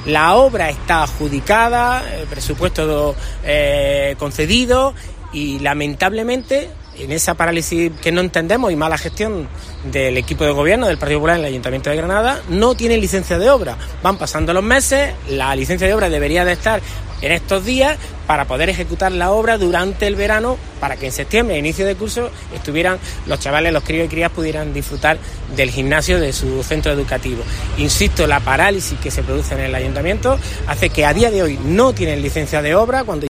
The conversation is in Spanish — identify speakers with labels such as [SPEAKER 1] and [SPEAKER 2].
[SPEAKER 1] La obra está adjudicada, el presupuesto concedido y lamentablemente en esa parálisis que no entendemos y mala gestión del equipo de gobierno del Partido Popular en el Ayuntamiento de Granada, no tienen licencia de obra. Van pasando los meses, la licencia de obra debería de estar en estos días para poder ejecutar la obra durante el verano, para que en septiembre, inicio de curso, estuvieran los chavales, los críos y crías pudieran disfrutar del gimnasio de su centro educativo. Insisto, la parálisis que se produce en el Ayuntamiento hace que a día de hoy no tienen licencia de obra, cuando